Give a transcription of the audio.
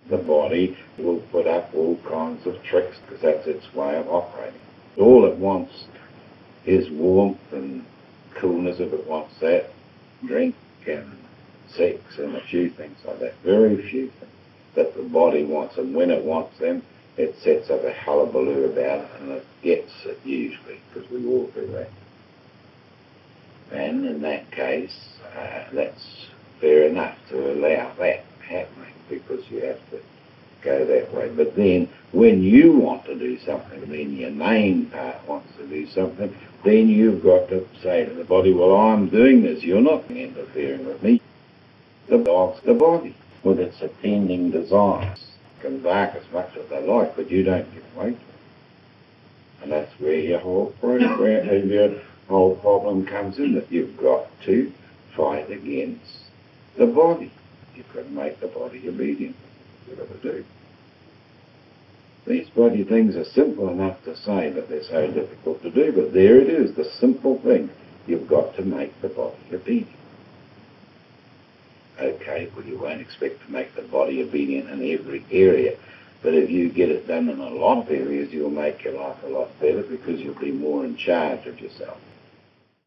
the body will put up all kinds of tricks because that's its way of operating. All it wants is warmth and coolness if it wants that, drink and sex and a few things like that. Very few things that the body wants, and when it wants them, it sets up a hullabaloo about it, and it gets it usually, because we all do that. And in that case, that's fair enough to allow that happening, because you have to go that way. But then, when you want to do something, then your main part wants to do something, then you've got to say to the body, well, I'm doing this, you're not interfering with me. The dog's the body, with its attending desires, can bark as much as they like, but you don't give way to it. And that's where your whole problem comes in, that you've got to fight against the body. You couldn't make the body obedient. You've got to do. These body things are simple enough to say, but they're so difficult to do. But there it is, the simple thing. You've got to make the body obedient. Okay, well, you won't expect to make the body obedient in every area, but if you get it done in a lot of areas, you'll make your life a lot better, because you'll be more in charge of yourself.